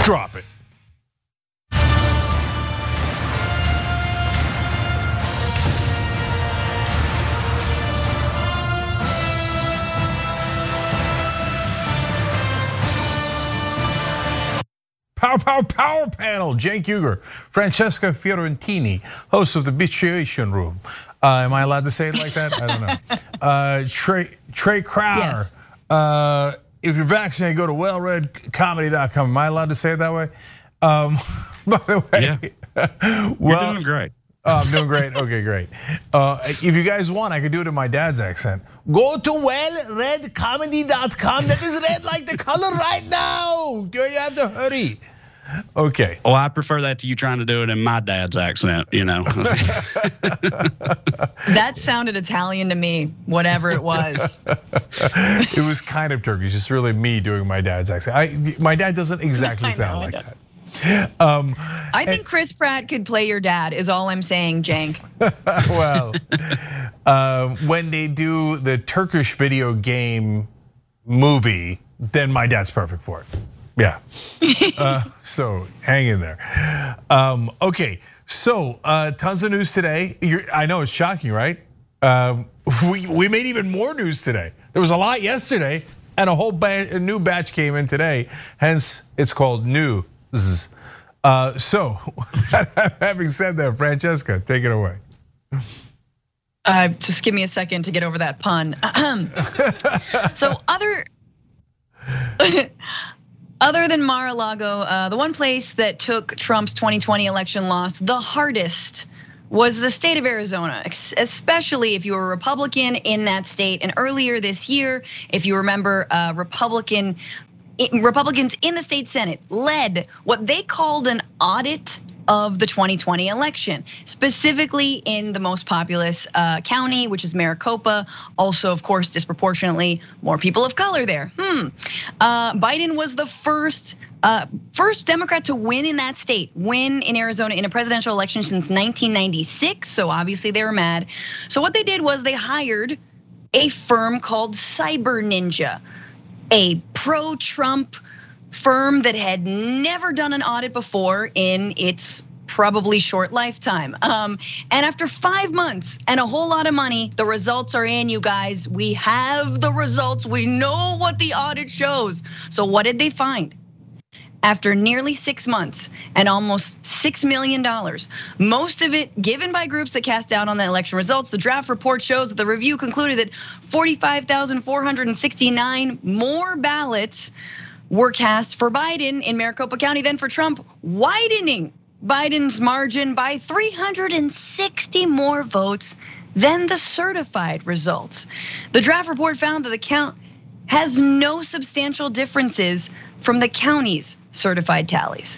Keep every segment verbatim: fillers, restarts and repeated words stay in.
Drop it. Power, power, power panel. Cenk Uygur, Francesca Fiorentini, host of the Bitchation Room. Uh, am I allowed to say it like that? I don't know. Uh, Trey, Trey Crowder. Yes. Uh, if you're vaccinated, go to well read comedy dot com. Am I allowed to say it that way? Um, by the way, yeah. well, you're doing great. Oh, I'm doing great. Okay, great. Uh, if you guys want, I could do it in my dad's accent. Go to well read comedy dot com. That is red like the color right now. You have to hurry. Okay. Well, I prefer that to you trying to do it in my dad's accent, you know. That sounded Italian to me, whatever it was. It was kind of Turkish. Just really me doing my dad's accent. I, my dad doesn't exactly sound like that. Um, I think Chris Pratt could play your dad, is all I'm saying, Cenk. Well, uh, when they do the Turkish video game movie, then my dad's perfect for it. Yeah. uh, so hang in there. Um, okay. So uh, tons of news today. You're, I know it's shocking, right? Uh, we we made even more news today. There was a lot yesterday, and a whole ba- a new batch came in today. Hence, it's called news. Uh, so, having said that, Francesca, take it away. Uh, just give me a second to get over that pun. So other. Other than Mar-a-Lago, uh, the one place that took Trump's twenty twenty election loss the hardest was the state of Arizona, especially if you were a Republican in that state. And earlier this year, if you remember, uh, Republican Republicans in the state Senate led what they called an audit of the twenty twenty election, specifically in the most populous county, which is Maricopa. Also, of course, disproportionately more people of color there. Hmm. Uh, Biden was the first uh, first Democrat to win in that state, win in Arizona in a presidential election since nineteen ninety-six. So obviously they were mad. So what they did was they hired a firm called Cyber Ninja, a pro-Trump firm that had never done an audit before in its probably short lifetime. Um, and after five months and a whole lot of money, the results are in, you guys. We have the results. We know what the audit shows. So what did they find? After nearly six months and almost six million dollars, most of it given by groups that cast doubt on the election results, the draft report shows that the review concluded that forty-five thousand four hundred sixty-nine more ballots were cast for Biden in Maricopa County than for Trump, widening Biden's margin by three hundred sixty more votes than the certified results. The draft report found that the count has no substantial differences from the county's certified tallies.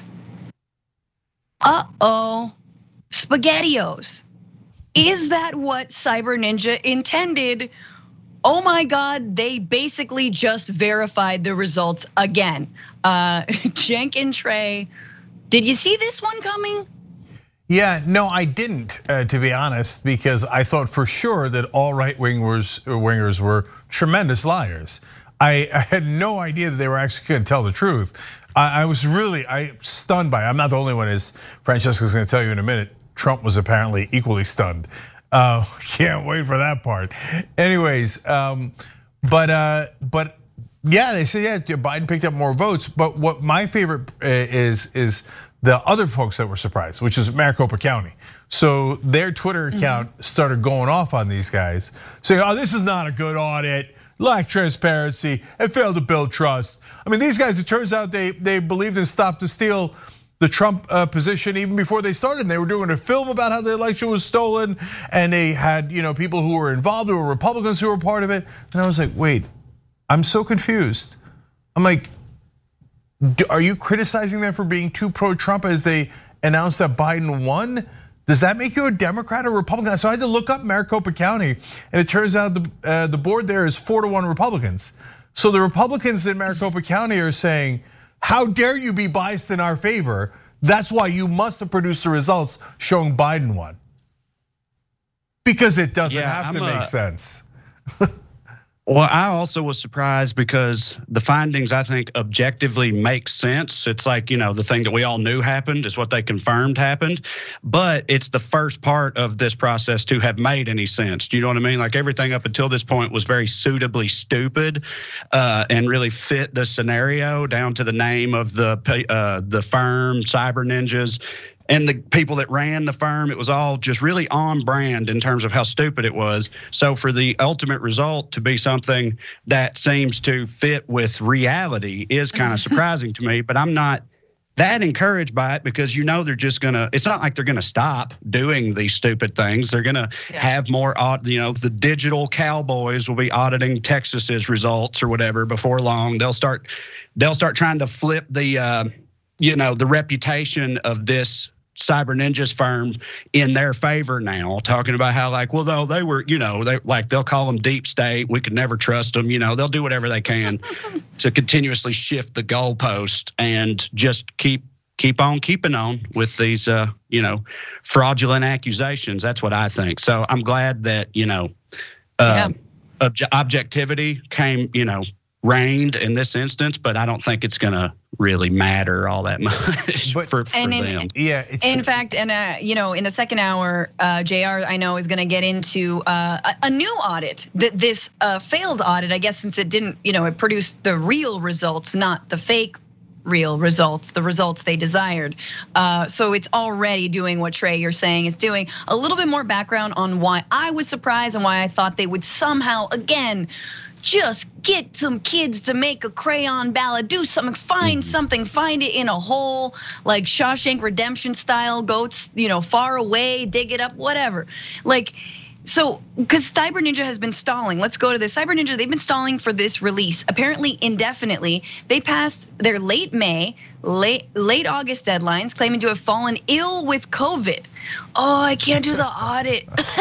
Uh-oh, SpaghettiOs. Is that what Cyber Ninja intended? Oh my God, they basically just verified the results again. Uh, Cenk and Trey, did you see this one coming? Yeah, no, I didn't, uh, to be honest, because I thought for sure that all right wingers wingers were tremendous liars. I, I had no idea that they were actually going to tell the truth. I, I was really, I stunned by it. I'm not the only one, as Francesca's going to tell you in a minute. Trump was apparently equally stunned. Uh, can't wait for that part. Anyways, um, but uh, but yeah, they say yeah, Biden picked up more votes. But what my favorite is is the other folks that were surprised, which is Maricopa County. So their Twitter account mm-hmm. started going off on these guys, saying, "Oh, this is not a good audit. Lack transparency, and failed to build trust." I mean, these guys, it turns out they they believed in Stop the Steal, the Trump position, even before they started. They were doing a film about how the election was stolen, and they had, you know, people who were involved, who were Republicans who were part of it. And I was like, wait, I'm so confused. I'm like, are you criticizing them for being too pro-Trump as they announced that Biden won? Does that make you a Democrat or Republican? So I had to look up Maricopa County, and it turns out the uh, the board there is four to one Republicans. So the Republicans in Maricopa County are saying, "How dare you be biased in our favor? That's why you must have produced the results showing Biden won." Because it doesn't yeah, have to I'm make a, sense. Well, I also was surprised because the findings, I think, objectively make sense. It's like, you know, the thing that we all knew happened is what they confirmed happened. But it's the first part of this process to have made any sense. Do you know what I mean? Like everything up until this point was very suitably stupid uh, and really fit the scenario down to the name of the uh, the firm, Cyber Ninjas. And the people that ran the firm, it was all just really on brand in terms of how stupid it was. So for the ultimate result to be something that seems to fit with reality is kind of surprising to me. But I'm not that encouraged by it because, you know, they're just going to, it's not like they're going to stop doing these stupid things. They're going to yeah. have more, you know, the digital cowboys will be auditing Texas's results or whatever before long. They'll start, they'll start trying to flip the, uh, you know, the reputation of this Cyber Ninjas firm in their favor now, talking about how like, well, though they were, you know, they like they'll call them deep state. We could never trust them. You know, they'll do whatever they can to continuously shift the goalpost and just keep keep on keeping on with these, uh, you know, fraudulent accusations. That's what I think. So I'm glad that, you know, uh, yeah. obje- objectivity came, you know, reigned in this instance, but I don't think it's going to really matter all that much but, for, for and them. In, yeah. In fact, and uh, you know, in the second hour, uh, J R, I know, is going to get into uh, a, a new audit. That this uh, failed audit, I guess, since it didn't, you know, it produced the real results, not the fake real results, the results they desired. Uh, so it's already doing what Trey, you're saying, is doing. A little bit more background on why I was surprised and why I thought they would somehow, again, just get some kids to make a crayon ballad, do something, find mm-hmm. something, find it in a hole, like Shawshank Redemption style, goats, you know, far away, dig it up, whatever. Like, so, because Cyber Ninja has been stalling. Let's go to this. Cyber Ninja, they've been stalling for this release, apparently indefinitely. They passed their late May, late late August deadlines, claiming to have fallen ill with COVID. Oh, I can't do the audit.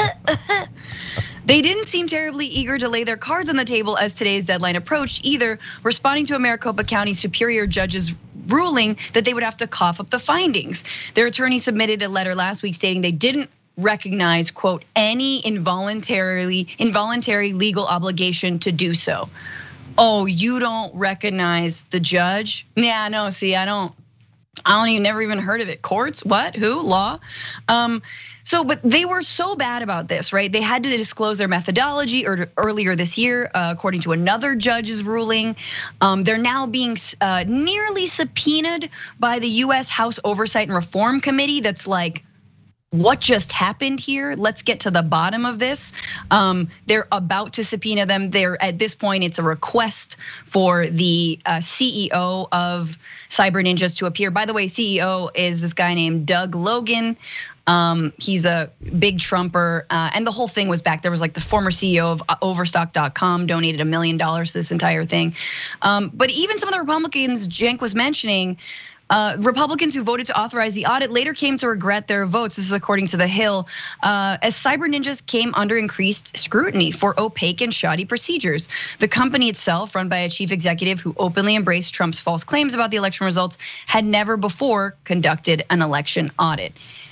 They didn't seem terribly eager to lay their cards on the table as today's deadline approached either, responding to a Maricopa County Superior Judge's ruling that they would have to cough up the findings. Their attorney submitted a letter last week stating they didn't recognize, quote, any involuntarily involuntary legal obligation to do so. Oh, you don't recognize the judge? Yeah, no, see, I don't, I don't even, never even heard of it. Courts, what, who, law? Um, So, but they were so bad about this, right? They had to disclose their methodology or earlier this year, according to another judge's ruling. They're now being nearly subpoenaed by the U S House Oversight and Reform Committee. That's like, what just happened here? Let's get to the bottom of this. They're about to subpoena them. They're at this point, it's a request for the C E O of Cyber Ninjas to appear. By the way, C E O is this guy named Doug Logan. Um, he's a big Trumper, uh, and the whole thing was back. There was like the former C E O of Overstock dot com donated a million dollars to this entire thing. Um, but even some of the Republicans Cenk was mentioning, uh, Republicans who voted to authorize the audit later came to regret their votes. This is according to The Hill, uh, as Cyber Ninjas came under increased scrutiny for opaque and shoddy procedures. The company itself, run by a chief executive who openly embraced Trump's false claims about the election results, had never before conducted an election audit.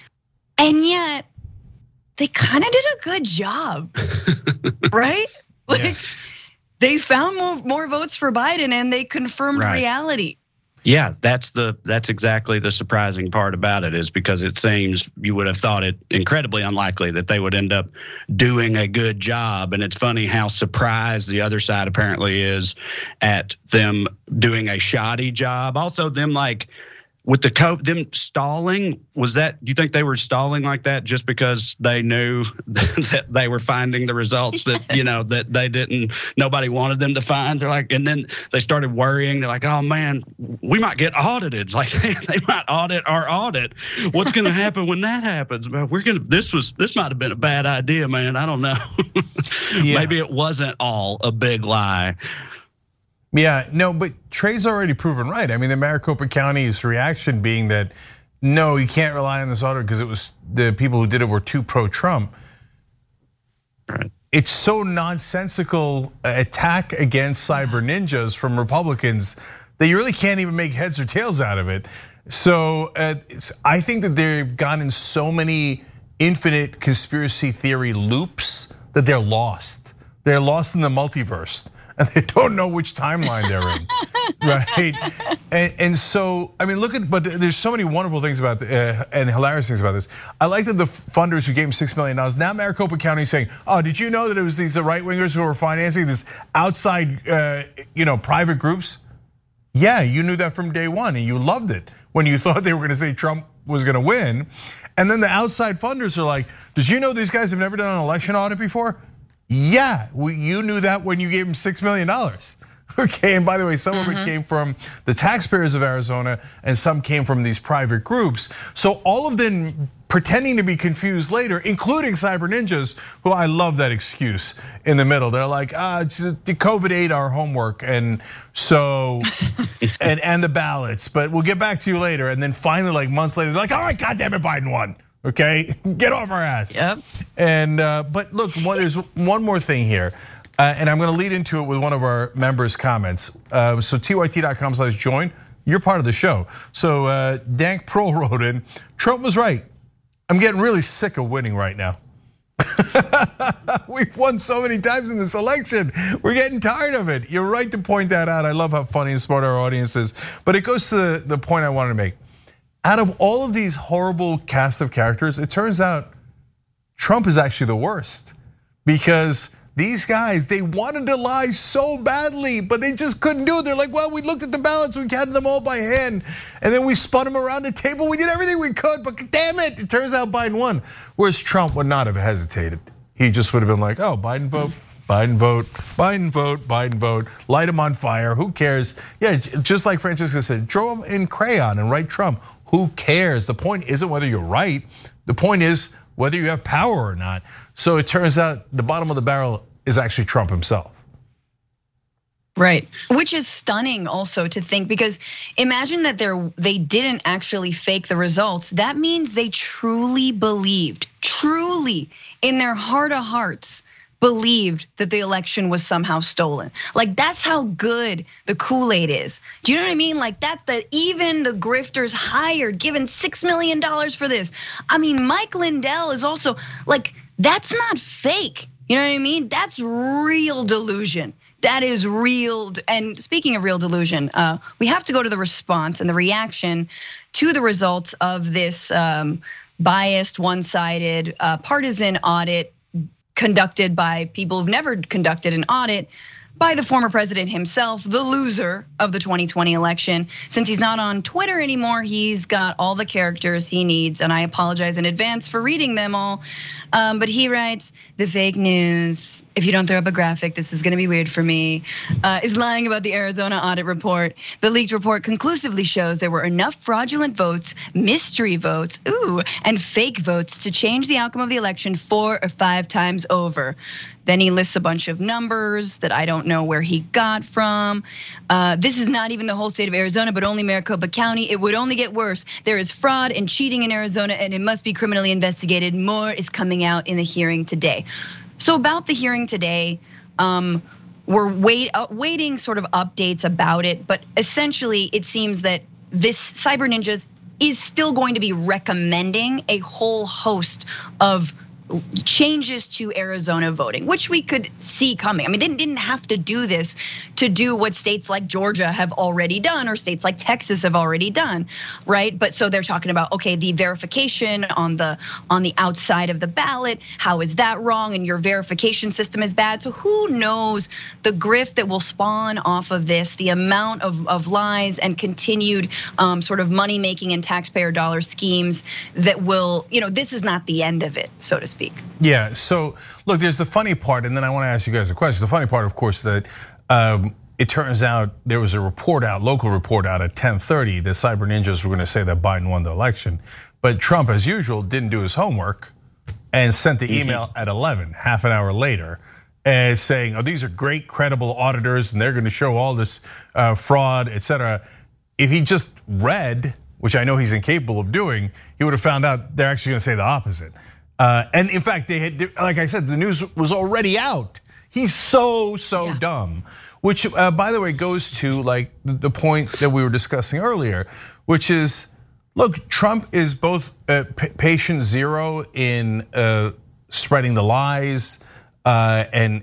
And yet, they kind of did a good job, right? Like, yeah. They found more, more votes for Biden and they confirmed right. reality. Yeah, that's the that's exactly the surprising part about it, is because it seems you would have thought it incredibly unlikely that they would end up doing a good job. And it's funny how surprised the other side apparently is at them doing a shoddy job. Also, them like, with the COVID, them stalling, was that, do you think they were stalling like that just because they knew that they were finding the results that, you know, that they didn't, nobody wanted them to find? They're like, and then they started worrying. They're like, oh man, we might get audited. Like they might audit our audit. What's gonna happen when that happens? Well, we're gonna, this was, this might have been a bad idea, man. I don't know. Yeah. Maybe it wasn't all a big lie. Yeah, no, but Trey's already proven right. I mean, the Maricopa County's reaction being that, no, you can't rely on this audit because it was the people who did it were too pro-Trump. Right. It's so nonsensical attack against Cyber Ninjas from Republicans that you really can't even make heads or tails out of it. So I think that they've gone in so many infinite conspiracy theory loops that they're lost. They're lost in the multiverse. And they don't know which timeline they're in, right? And, and so, I mean, look at, but there's so many wonderful things about the, uh, and hilarious things about this. I like that the funders who gave him six million dollars, now Maricopa County is saying, oh, did you know that it was these right wingers who were financing this outside, uh, you know, private groups? Yeah, you knew that from day one and you loved it when you thought they were gonna say Trump was gonna win. And then the outside funders are like, did you know these guys have never done an election audit before? Yeah, we, you knew that when you gave him six million dollars. Okay, and by the way, some mm-hmm. of it came from the taxpayers of Arizona and some came from these private groups. So all of them pretending to be confused later, including Cyber Ninjas, who I love that excuse in the middle. They're like, ah, the COVID ate our homework, and so, and, and the ballots, but we'll get back to you later. And then finally, like months later, they're like, all right, goddamn it, Biden won. Okay, get off our ass. Yep. And uh, but look, one, there's one more thing here, uh, and I'm going to lead into it with one of our members' comments. Uh, so T Y T dot com slash join. You're part of the show. So uh, Dank Pro wrote in, Trump was right. I'm getting really sick of winning right now. We've won so many times in this election. We're getting tired of it. You're right to point that out. I love how funny and smart our audience is. But it goes to the, the point I wanted to make. Out of all of these horrible cast of characters, it turns out Trump is actually the worst, because these guys, they wanted to lie so badly, but they just couldn't do it. They're like, well, we looked at the ballots, we counted them all by hand, and then we spun them around the table. We did everything we could, but damn it, it turns out Biden won. Whereas Trump would not have hesitated. He just would have been like, oh, Biden vote, Biden vote, Biden vote, Biden vote, light him on fire, who cares? Yeah, just like Francisca said, draw him in crayon and write Trump. Who cares? The point isn't whether you're right. The point is whether you have power or not. So it turns out the bottom of the barrel is actually Trump himself. Right, which is stunning also to think, because imagine that they're, they didn't actually fake the results. That means they truly believed, truly in their heart of hearts, believed that the election was somehow stolen. Like, that's how good the Kool-Aid is. Do you know what I mean? Like, that's the, even the grifters hired, given six million dollars for this. I mean, Mike Lindell is also, like, that's not fake. You know what I mean? That's real delusion. That is real. And speaking of real delusion, uh, we have to go to the response and the reaction to the results of this um, biased, one-sided, uh, partisan audit conducted by people who've never conducted an audit, by the former president himself, the loser of the twenty twenty election. Since he's not on Twitter anymore, he's got all the characters he needs, and I apologize in advance for reading them all. Um, but he writes, the fake news, if you don't throw up a graphic, this is gonna be weird for me, uh, is lying about the Arizona audit report. The leaked report conclusively shows there were enough fraudulent votes, mystery votes, ooh, and fake votes to change the outcome of the election four or five times over. Then he lists a bunch of numbers that I don't know where he got from. Uh, this is not even the whole state of Arizona, but only Maricopa County. It would only get worse. There is fraud and cheating in Arizona, and it must be criminally investigated. More is coming out in the hearing today. So about the hearing today, um, we're wait, uh, waiting sort of updates about it, but essentially it seems that this Cyber Ninjas is still going to be recommending a whole host of changes to Arizona voting, which we could see coming. I mean, they didn't have to do this to do what states like Georgia have already done, or states like Texas have already done, right? But so they're talking about, okay, the verification on the on the outside of the ballot, how is that wrong? And your verification system is bad. So who knows the grift that will spawn off of this, the amount of, of lies and continued um, sort of money making and taxpayer dollar schemes that will, you know, this is not the end of it, so to speak. Yeah, so look, there's the funny part, and then I want to ask you guys a question. The funny part, of course, that um, it turns out there was a report out, local report out at ten thirty, the Cyber Ninjas were going to say that Biden won the election. But Trump, as usual, didn't do his homework and sent the email mm-hmm. at eleven, half an hour later, uh, saying, oh, these are great, credible auditors, and they're going to show all this uh, fraud, et cetera. If he just read, which I know he's incapable of doing, he would have found out they're actually going to say the opposite. Uh, and in fact, they had, like I said, the news was already out. He's so, so yeah. dumb. Which, uh, by the way, goes to like the point that we were discussing earlier, which is, look, Trump is both uh, patient zero in uh, spreading the lies uh, and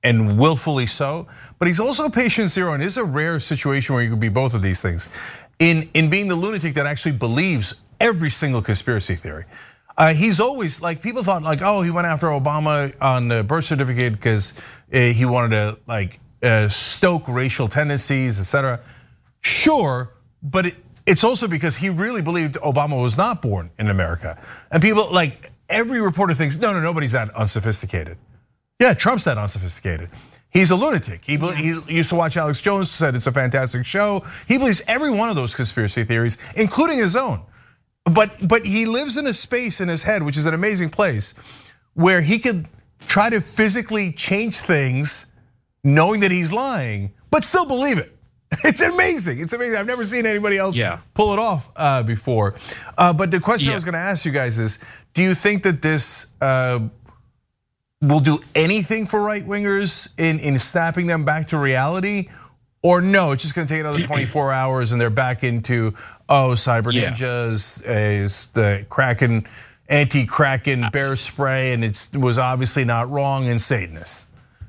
and willfully so, but he's also patient zero, and it's a rare situation where you could be both of these things. In, in being the lunatic that actually believes every single conspiracy theory. Uh, he's always, like, people thought like, oh, he went after Obama on the birth certificate because he wanted to like uh, stoke racial tendencies, et cetera. Sure, but it, it's also because he really believed Obama was not born in America. And people, like, every reporter thinks, no, no, nobody's that unsophisticated. Yeah, Trump's that unsophisticated. He's a lunatic. He, he used to watch Alex Jones, said it's a fantastic show. He believes every one of those conspiracy theories, including his own. But but he lives in a space in his head, which is an amazing place, where he could try to physically change things, knowing that he's lying, but still believe it. It's amazing. It's amazing. I've never seen anybody else yeah. pull it off uh, before. Uh, but the question yeah. I was going to ask you guys is: do you think that this uh, will do anything for right wingers in in snapping them back to reality? Or no, it's just going to take another twenty-four hours and they're back into, oh, cyber ninjas, yeah. uh, the Kraken, anti-Kraken bear spray, and it was obviously not wrong, and Satanists.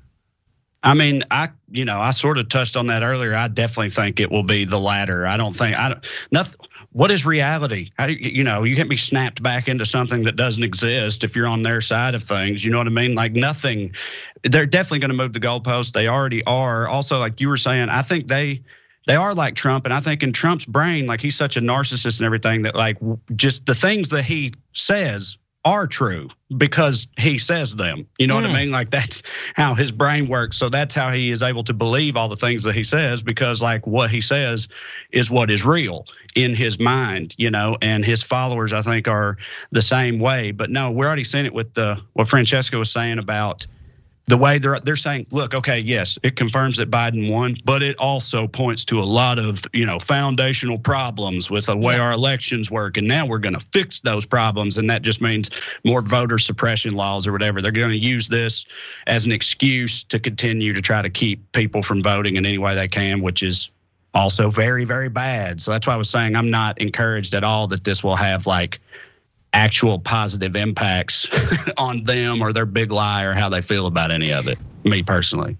I mean, I you know I sort of touched on that earlier. I definitely think it will be the latter. I don't think I don't nothing. What is reality? How do you, you know, you can't be snapped back into something that doesn't exist if you're on their side of things. You know what I mean? Like nothing. They're definitely going to move the goalposts. They already are. Also, like you were saying, I think they they are like Trump, and I think in Trump's brain, like he's such a narcissist and everything that like just the things that he says are true because he says them. You know mm. what I mean? Like that's how his brain works. So that's how he is able to believe all the things that he says, because like what he says is what is real in his mind, you know, and his followers, I think, are the same way. But no, we're already seeing it with the what Francesca was saying about the way they're they're saying, look, okay, yes, it confirms that Biden won, but it also points to a lot of, you know, foundational problems with the way yeah. our elections work, and now we're going to fix those problems, and that just means more voter suppression laws or whatever. They're going to use this as an excuse to continue to try to keep people from voting in any way they can, which is also very, very bad. So that's why I was saying I'm not encouraged at all that this will have like actual positive impacts on them or their big lie or how they feel about any of it, me personally.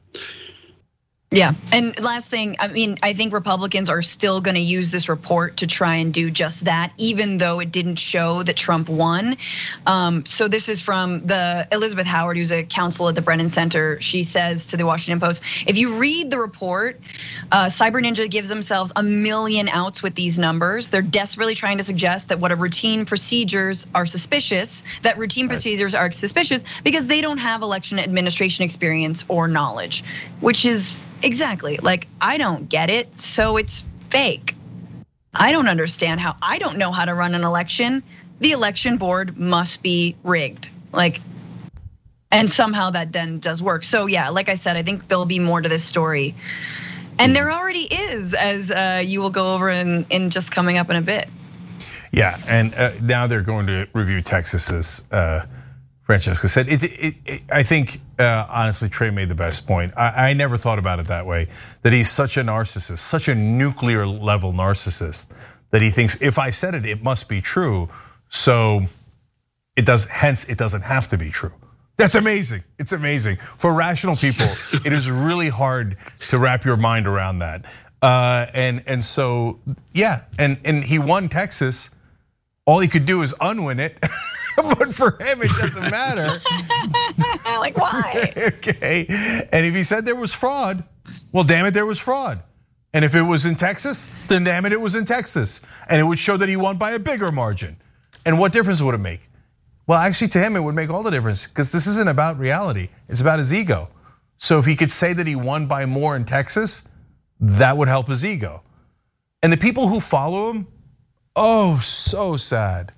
Yeah, and last thing, I mean, I think Republicans are still gonna use this report to try and do just that, even though it didn't show that Trump won. Um, so this is from the Elizabeth Howard, who's a counsel at the Brennan Center. She says to the Washington Post, if you read the report, uh, Cyber Ninja gives themselves a million outs with these numbers. They're desperately trying to suggest that what are routine procedures are suspicious, that routine right. procedures are suspicious because they don't have election administration experience or knowledge, which is exactly, like, I don't get it, so it's fake. I don't understand how, I don't know how to run an election. The election board must be rigged. Like, and somehow that then does work. So yeah, like I said, I think there'll be more to this story. And there already is, as you will go over in, in just coming up in a bit. Yeah, and now they're going to review Texas's, Francesca said, it, it, it, I think, uh, honestly, Trey made the best point. I, I never thought about it that way, that he's such a narcissist, such a nuclear level narcissist, that he thinks if I said it, it must be true. So it does, hence it doesn't have to be true. That's amazing, it's amazing. For rational people, it is really hard to wrap your mind around that. Uh, and and so, yeah, and, and he won Texas. All he could do is unwin it. But for him, it doesn't matter. Like, why? Okay, and if he said there was fraud, well, damn it, there was fraud. And if it was in Texas, then damn it, it was in Texas. And it would show that he won by a bigger margin. And what difference would it make? Well, actually, to him, it would make all the difference, because this isn't about reality, it's about his ego. So if he could say that he won by more in Texas, that would help his ego. And the people who follow him, oh, so sad.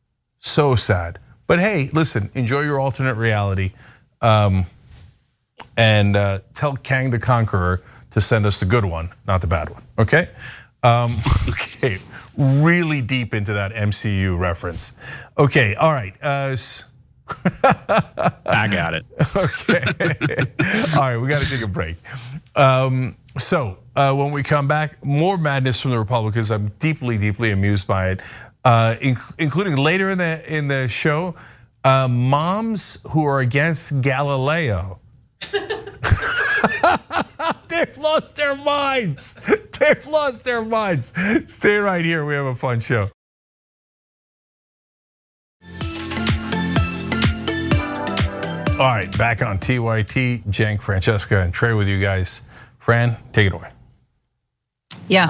So sad. But hey, listen, enjoy your alternate reality. Um, and uh, tell Kang the Conqueror to send us the good one, not the bad one, okay? Um, okay, really deep into that M C U reference. Okay, all right. Uh, I got it. Okay, all right, we gotta take a break. Um, so uh, when we come back, more madness from the Republicans. I'm deeply, deeply amused by it. Uh, including later in the in the show, uh, moms who are against Galileo. They've lost their minds. They've lost their minds. Stay right here. We have a fun show. All right, back on T Y T. Cenk, Francesca, and Trey with you guys. Fran, take it away. Yeah.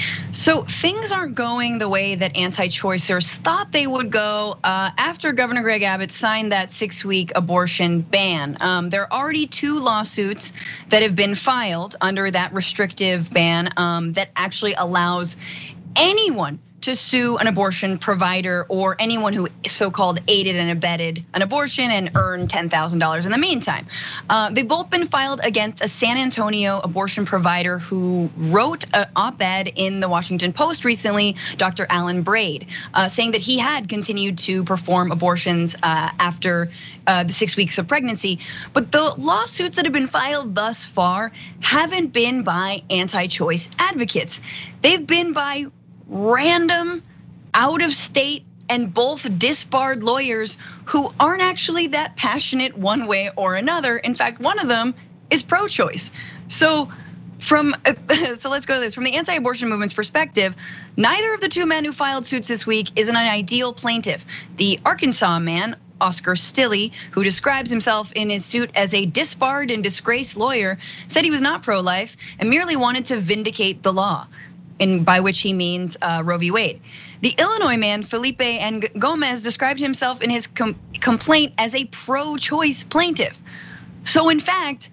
So things aren't going the way that anti-choicers thought they would go uh, after Governor Greg Abbott signed that six-week abortion ban. Um, there are already two lawsuits that have been filed under that restrictive ban um, that actually allows anyone to sue an abortion provider or anyone who so-called aided and abetted an abortion and earned ten thousand dollars in the meantime. Uh, they've both been filed against a San Antonio abortion provider who wrote an op-ed in the Washington Post recently, Doctor Alan Braid, uh, saying that he had continued to perform abortions uh, after uh, the six weeks of pregnancy. But the lawsuits that have been filed thus far haven't been by anti-choice advocates. They've been by random, out of state, and both disbarred lawyers who aren't actually that passionate one way or another. In fact, one of them is pro-choice. So from so let's go to this. From the anti-abortion movement's perspective, neither of the two men who filed suits this week is an ideal plaintiff. The Arkansas man, Oscar Stilley, who describes himself in his suit as a disbarred and disgraced lawyer, said he was not pro-life and merely wanted to vindicate the law, in by which he means uh, Roe v. Wade. The Illinois man, Felipe N. Gomez, described himself in his com complaint as a pro-choice plaintiff. So in fact,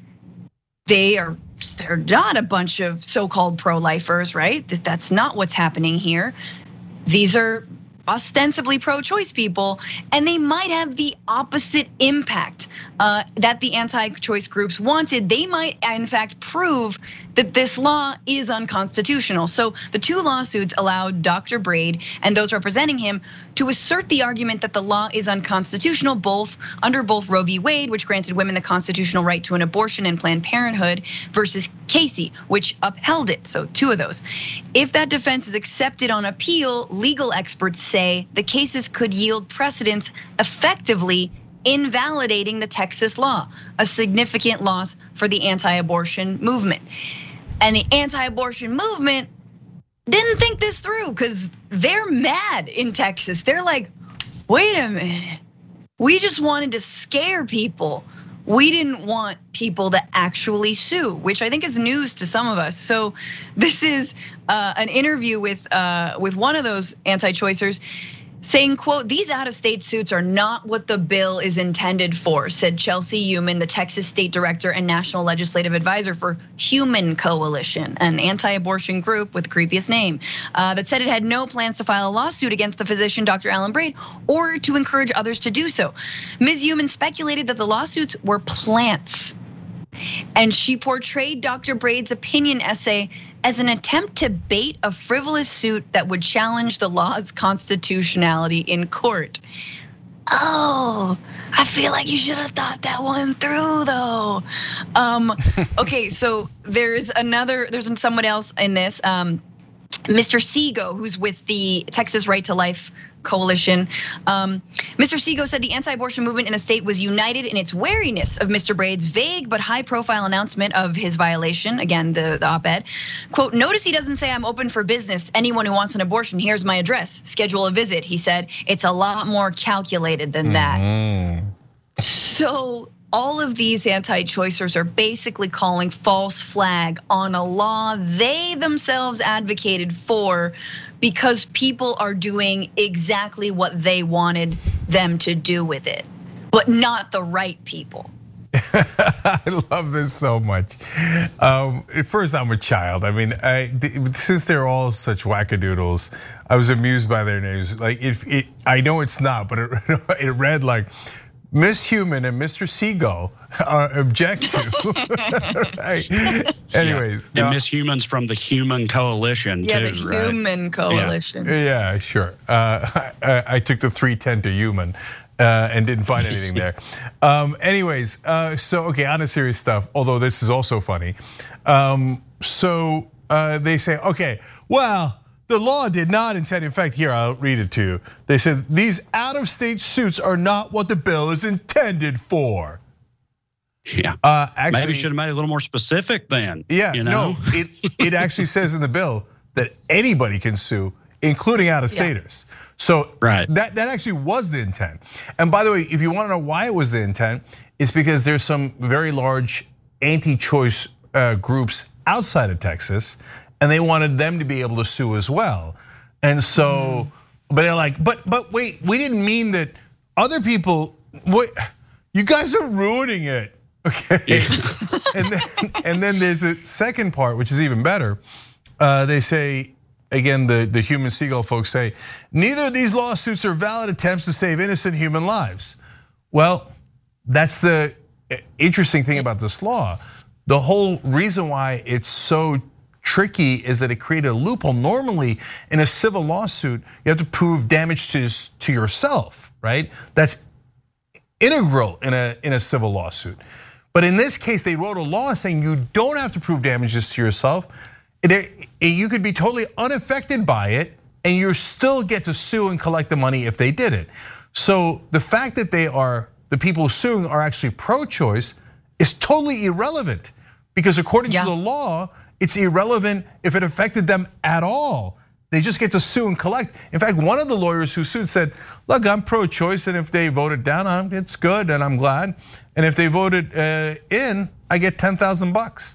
they are they're not a bunch of so-called pro-lifers, right? That's not what's happening here. These are ostensibly pro-choice people, and they might have the opposite impact uh, that the anti-choice groups wanted. They might, in fact, prove that this law is unconstitutional. So the two lawsuits allowed Doctor Braid and those representing him to assert the argument that the law is unconstitutional, both under both Roe v. Wade, which granted women the constitutional right to an abortion, and Planned Parenthood, versus Casey, which upheld it. So two of those. If that defense is accepted on appeal, legal experts say the cases could yield precedents effectively invalidating the Texas law, a significant loss for the anti-abortion movement. And the anti-abortion movement didn't think this through because they're mad in Texas. They're like, wait a minute, we just wanted to scare people. We didn't want people to actually sue, which I think is news to some of us. So this is an interview with with one of those anti-choicers saying, quote, "These out-of-state suits are not what the bill is intended for," said Chelsea Human, the Texas state director and national legislative advisor for Human Coalition, an anti-abortion group with the creepiest name, uh, that said it had no plans to file a lawsuit against the physician, Doctor Alan Braid, or to encourage others to do so. Miz Human speculated that the lawsuits were plants, and she portrayed Doctor Braid's opinion essay as an attempt to bait a frivolous suit that would challenge the law's constitutionality in court. Oh, I feel like you should have thought that one through though. Um, okay, so there's another, there's someone else in this, um, Mister Seago, who's with the Texas Right to Life Coalition. Um, Mister Seago said the anti-abortion movement in the state was united in its wariness of Mister Braid's vague but high-profile announcement of his violation. Again, the, the op-ed. Quote, "Notice he doesn't say I'm open for business. Anyone who wants an abortion, here's my address. Schedule a visit," he said. It's a lot more calculated than that. Mm-hmm. So all of these anti-choicers are basically calling false flag on a law they themselves advocated for, because people are doing exactly what they wanted them to do with it, but not the right people. I love this so much. Um, first, I'm a child. I mean, I, since they're all such wackadoodles, I was amused by their names. Like, if it, I know it's not, but it, it read like Miss Human and Mister Seagull object to. Right. Anyways, yeah. And Miss Human's from the Human Coalition yeah, too, the right? Human Coalition. Yeah, yeah sure. Uh, I, I took the three ten to Human. Uh, and didn't find anything there. Um, anyways, uh, so okay, on to serious stuff, although this is also funny. Um, so uh, they say, okay, well, the law did not intend, in fact, here, I'll read it to you. They said, these out-of-state suits are not what the bill is intended for. Yeah. Uh, actually, maybe should have made it a little more specific then. Yeah. You know? No. It it actually says in the bill that anybody can sue, including out-of-staters. Yeah. So right. that that actually was the intent. And by the way, if you want to know why it was the intent, it's because there's some very large anti-choice uh, groups outside of Texas, and they wanted them to be able to sue as well. And so, mm. but they're like, but but wait, we didn't mean that other people. Wait, you guys are ruining it. Okay, yeah. and then and then there's a second part, which is even better. Uh, they say. Again, the, the Human Seagull folks say, neither of these lawsuits are valid attempts to save innocent human lives. Well, that's the interesting thing about this law. The whole reason why it's so tricky is that it created a loophole. Normally, in a civil lawsuit, you have to prove damage to, to yourself, right? That's integral in a, in a civil lawsuit. But in this case, they wrote a law saying you don't have to prove damages to yourself. You could be totally unaffected by it, and you still get to sue and collect the money if they did it. So the fact that they are, the people suing are actually pro-choice is totally irrelevant, because according yeah. to the law, it's irrelevant if it affected them at all. They just get to sue and collect. In fact, one of the lawyers who sued said, look, I'm pro-choice, and if they voted down, it's good, and I'm glad. And if they voted in, I get ten thousand bucks.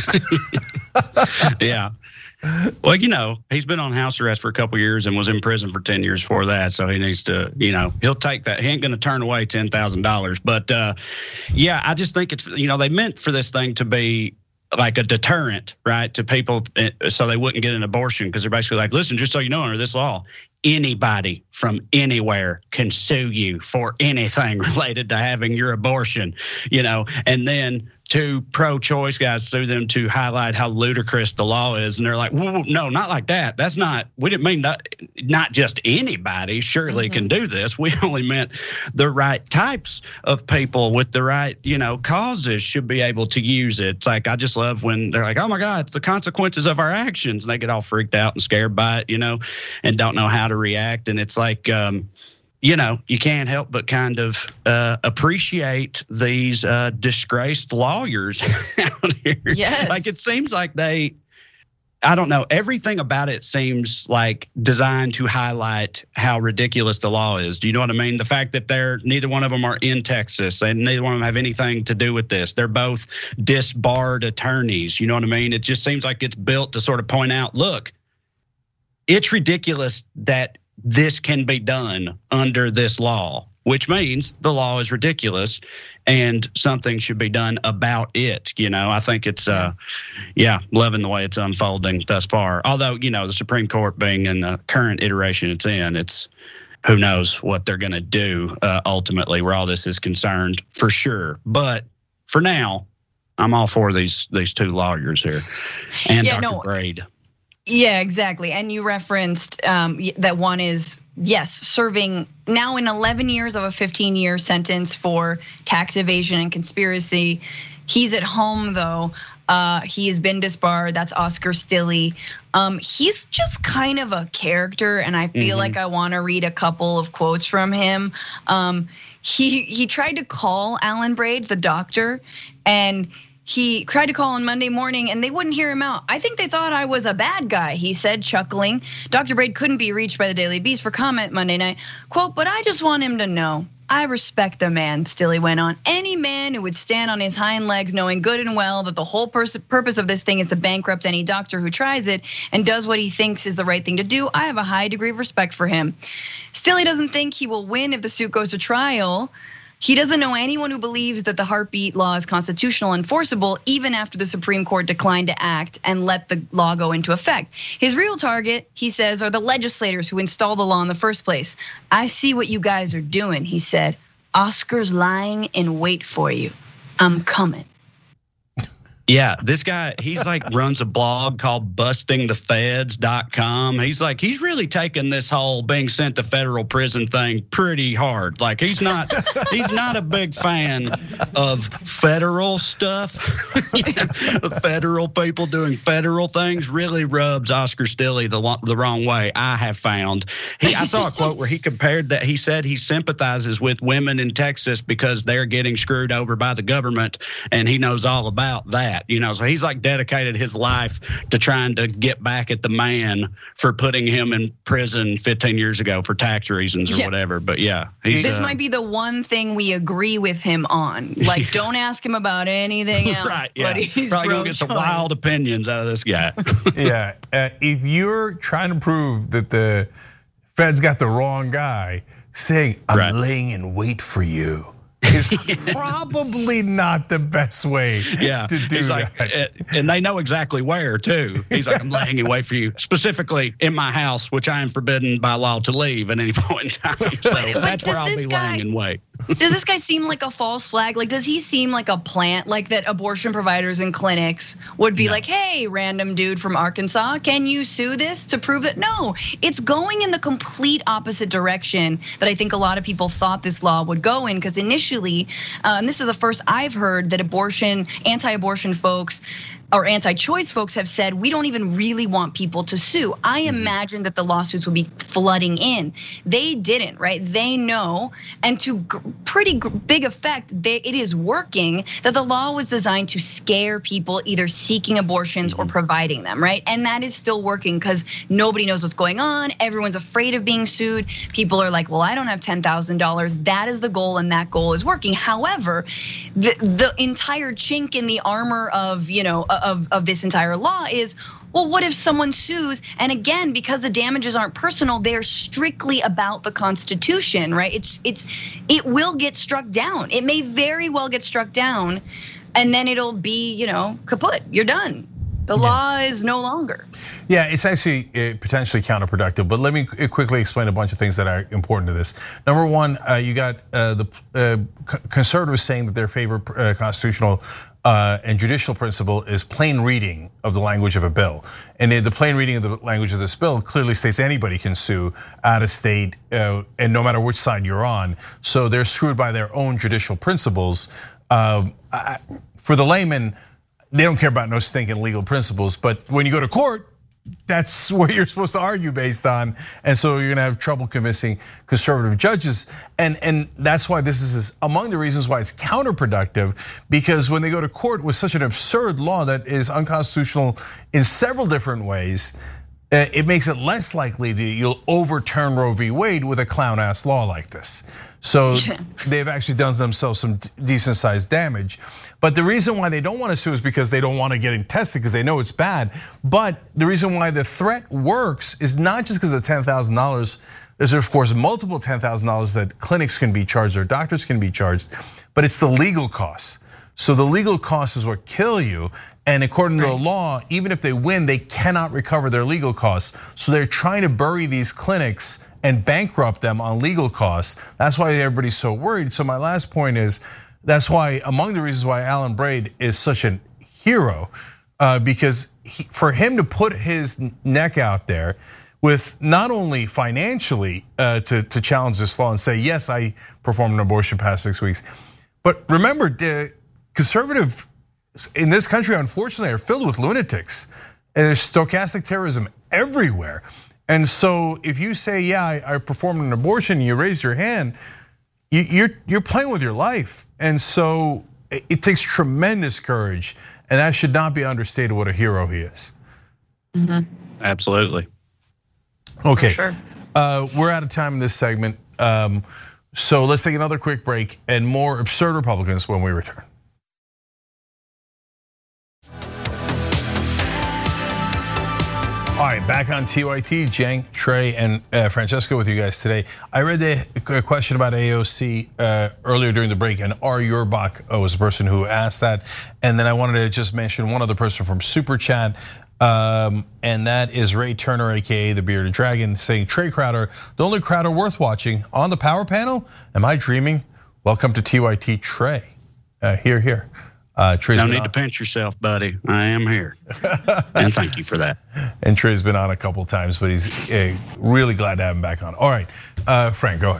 Yeah. Well, you know, he's been on house arrest for a couple years and was in prison for ten years for that. So he needs to, you know, he'll take that. He ain't going to turn away ten thousand dollars. But uh, yeah, I just think it's, you know, they meant for this thing to be like a deterrent, right, to people so they wouldn't get an abortion, because they're basically like, listen, just so you know, under this law, anybody from anywhere can sue you for anything related to having your abortion, you know, and then two pro-choice guys sue them to highlight how ludicrous the law is. And they're like, whoa, whoa, no, not like that. That's not, we didn't mean not, not just anybody surely mm-hmm. can do this. We only meant the right types of people with the right, you know, causes should be able to use it. It's like, I just love when they're like, oh my God, it's the consequences of our actions. And they get all freaked out and scared by it, you know, and don't know how to react. And it's like, um, you know, you can't help but kind of uh, appreciate these uh, disgraced lawyers out here. Yes. Like, it seems like they, I don't know, everything about it seems like designed to highlight how ridiculous the law is. Do you know what I mean? The fact that they're, neither one of them are in Texas, and neither one of them have anything to do with this. They're both disbarred attorneys. You know what I mean? It just seems like it's built to sort of point out, look, it's ridiculous that this can be done under this law, which means the law is ridiculous and something should be done about it. You know, I think it's, uh, yeah, loving the way it's unfolding thus far. Although, you know, the Supreme Court being in the current iteration it's in, it's who knows what they're going to do uh, ultimately where all this is concerned, for sure. But for now, I'm all for these these two lawyers here and yeah, Doctor No. Braid. Yeah, exactly. And you referenced um, that one is, yes, serving now in eleven years of a fifteen year sentence for tax evasion and conspiracy. He's at home though. Uh, he has been disbarred. That's Oscar Stilley. Um, he's just kind of a character, and I feel mm-hmm. like I want to read a couple of quotes from him. Um, he he tried to call Alan Braid, the doctor, and he tried to call on Monday morning and they wouldn't hear him out. I think they thought I was a bad guy, he said, chuckling. Doctor Braid couldn't be reached by the Daily Beast for comment Monday night. Quote, but I just want him to know, I respect the man, Stilley went on. Any man who would stand on his hind legs knowing good and well that the whole purpose of this thing is to bankrupt any doctor who tries it and does what he thinks is the right thing to do, I have a high degree of respect for him. Stilley doesn't think he will win if the suit goes to trial. He doesn't know anyone who believes that the heartbeat law is constitutional and enforceable, even after the Supreme Court declined to act and let the law go into effect. His real target, he says, are the legislators who installed the law in the first place. I see what you guys are doing, he said. Oscar's lying in wait for you. I'm coming. Yeah, this guy, he's like runs a blog called busting the feds dot com. He's like, he's really taking this whole being sent to federal prison thing pretty hard. Like he's not, he's not a big fan of federal stuff. You know, the federal people doing federal things really rubs Oscar Stilley the, the wrong way, I have found. He, I saw a quote where he compared that. He said he sympathizes with women in Texas because they're getting screwed over by the government, and he knows all about that. You know, so he's like dedicated his life to trying to get back at the man for putting him in prison fifteen years ago for tax reasons or yeah. whatever. But yeah, he's, this uh, might be the one thing we agree with him on. Like, don't ask him about anything else. Right? Yeah. But he's probably gonna get some wild opinions out of this guy. Yeah, uh, if you're trying to prove that the Fed's got the wrong guy, saying I'm right. laying in wait for you is probably not the best way yeah. to do He's that. Like, and they know exactly where too. He's like, I'm laying in wait for you, specifically in my house, which I am forbidden by law to leave at any point in time. So but, that's where I'll be guy, laying in wait. Does this guy seem like a false flag? Like, does he seem like a plant? Like that abortion providers and clinics would be no. like, hey, random dude from Arkansas, can you sue this to prove that? No, it's going in the complete opposite direction that I think a lot of people thought this law would go in. Because initially, uh, and this is the first I've heard that abortion, anti-abortion folks, or anti-choice folks have said, we don't even really want people to sue. I imagine that the lawsuits would be flooding in. They didn't, right? They know, and to pretty big effect, they, it is working, that the law was designed to scare people either seeking abortions or providing them, right? And that is still working because nobody knows what's going on. Everyone's afraid of being sued. People are like, well, I don't have ten thousand dollars. That is the goal, and that goal is working. However, the, the entire chink in the armor of, you know, Of, of this entire law is, well, what if someone sues? And again, because the damages aren't personal, they're strictly about the Constitution, right? It's it's it will get struck down. It may very well get struck down, and then it'll be, you know, kaput. You're done. The law yeah. is no longer. Yeah, it's actually potentially counterproductive. But let me quickly explain a bunch of things that are important to this. Number one, you got the conservatives saying that their favorite constitutional Uh, and judicial principle is plain reading of the language of a bill. And the plain reading of the language of this bill clearly states anybody can sue out of state, uh, and no matter which side you're on. So they're screwed by their own judicial principles. Um, I, for the layman, they don't care about no stinking legal principles, but when you go to court, that's what you're supposed to argue based on. And so you're gonna have trouble convincing conservative judges. And, and that's why this is among the reasons why it's counterproductive, because when they go to court with such an absurd law that is unconstitutional in several different ways, it makes it less likely that you'll overturn Roe v. Wade with a clown ass law like this. So they've actually done themselves some decent sized damage. But the reason why they don't want to sue is because they don't want to get tested because they know it's bad. But the reason why the threat works is not just because of the ten thousand dollars. There's of course multiple ten thousand dollars that clinics can be charged or doctors can be charged, but it's the legal costs. So the legal costs is what kill you. And according to the law, even if they win, they cannot recover their legal costs. So they're trying to bury these clinics and bankrupt them on legal costs. That's why everybody's so worried. So my last point is, that's why among the reasons why Alan Braid is such a hero, because he, for him to put his neck out there with not only financially to, to challenge this law and say, yes, I performed an abortion past six weeks. But remember, the conservative in this country, unfortunately, are filled with lunatics. And there's stochastic terrorism everywhere. And so if you say, yeah, I, I performed an abortion, you raise your hand, you, you're, you're playing with your life. And so it, it takes tremendous courage, and that should not be understated what a hero he is. Mm-hmm. Absolutely. Okay, sure. uh, we're out of time in this segment. Um, so let's take another quick break and more absurd Republicans when we return. All right, back on T Y T, Cenk, Trey, and Francesca with you guys today. I read a question about A O C earlier during the break, and R. Urbach was the person who asked that. And then I wanted to just mention one other person from Super Chat, um, and that is Ray Turner, A K A the Bearded Dragon, saying, Trey Crowder, the only Crowder worth watching on the power panel? Am I dreaming? Welcome to T Y T, Trey. Uh, here, here. Uh, Trey's no need on. to pinch yourself, buddy. I am here, and thank you for that. And Trey's been on a couple of times, but he's uh, really glad to have him back on. All right, uh, Frank, go ahead.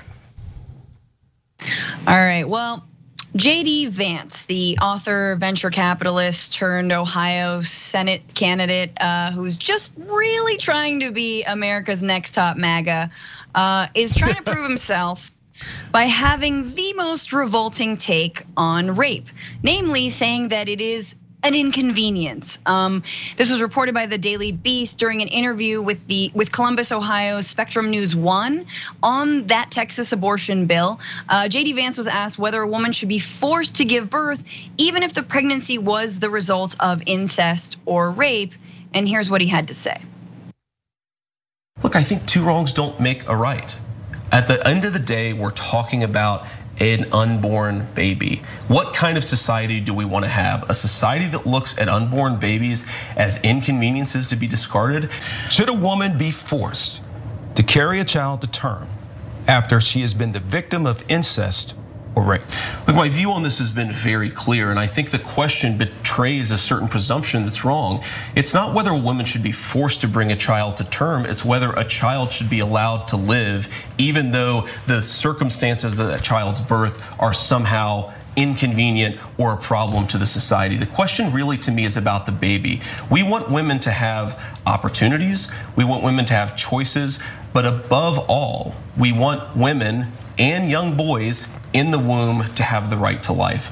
All right, well, J D Vance, the author, venture capitalist turned Ohio Senate candidate, uh, who's just really trying to be America's next top MAGA, uh, is trying to prove himself by having the most revolting take on rape, namely saying that it is an inconvenience. Um, this was reported by the Daily Beast during an interview with the with Columbus, Ohio's Spectrum News One on that Texas abortion bill. Uh, J D Vance was asked whether a woman should be forced to give birth, even if the pregnancy was the result of incest or rape. And here's what he had to say. Look, I think two wrongs don't make a right. At the end of the day, we're talking about an unborn baby. What kind of society do we want to have? A society that looks at unborn babies as inconveniences to be discarded? Should a woman be forced to carry a child to term after she has been the victim of incest or rape? Look, my view on this has been very clear, and I think the question betrays a certain presumption that's wrong. It's not whether a woman should be forced to bring a child to term, it's whether a child should be allowed to live, even though the circumstances of that child's birth are somehow inconvenient or a problem to the society. The question really to me is about the baby. We want women to have opportunities, we want women to have choices, but above all, we want women and young boys in the womb to have the right to life.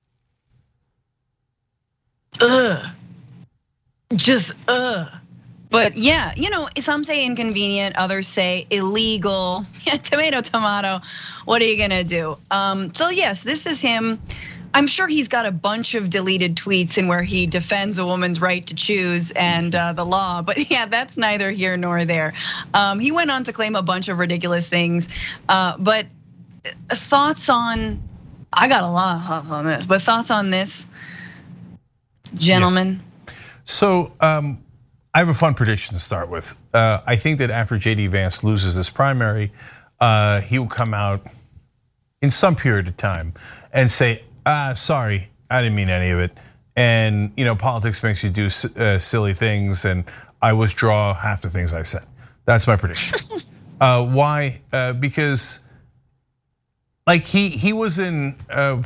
Ugh. Just ugh. But yeah, you know, some say inconvenient, others say illegal. Yeah, tomato, tomato. What are you gonna do? Um, so yes, this is him. I'm sure he's got a bunch of deleted tweets in where he defends a woman's right to choose and the law, but yeah, that's neither here nor there. Um, he went on to claim a bunch of ridiculous things, but thoughts on, I got a lot of thoughts on this, but thoughts on this, gentlemen? Yeah. So um, I have a fun prediction to start with. Uh, I think that after J D Vance loses this primary, uh, he will come out in some period of time and say, ah, sorry, I didn't mean any of it. And you know, politics makes you do uh, silly things, and I withdraw half the things I said. That's my prediction. uh, why? Uh, because like he he was in, uh,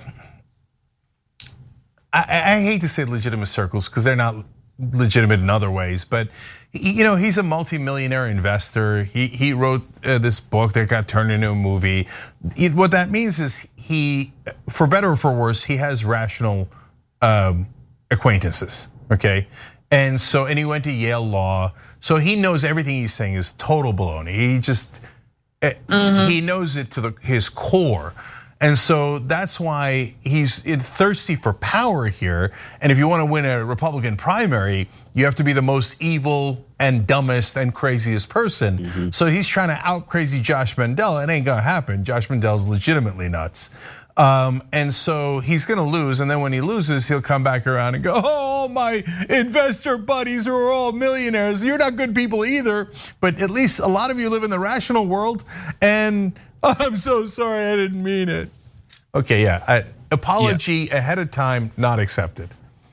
I, I hate to say legitimate circles because they're not legitimate in other ways, but you know, he's a multimillionaire investor. He he wrote this book that got turned into a movie. What that means is he, for better or for worse, he has rational um, acquaintances. Okay, and so and he went to Yale Law, so he knows everything he's saying is total baloney. He just mm-hmm. he knows it to the, his core. And so that's why he's thirsty for power here. And if you want to win a Republican primary, you have to be the most evil and dumbest and craziest person. Mm-hmm. So he's trying to out crazy Josh Mandel. It ain't gonna happen. Josh Mandel's legitimately nuts. Um, and so he's gonna lose, and then when he loses, he'll come back around and go, oh, all my investor buddies who are all millionaires, you're not good people either, but at least a lot of you live in the rational world, and I'm so sorry, I didn't mean it. Okay, yeah, apology yeah. ahead of time, not accepted.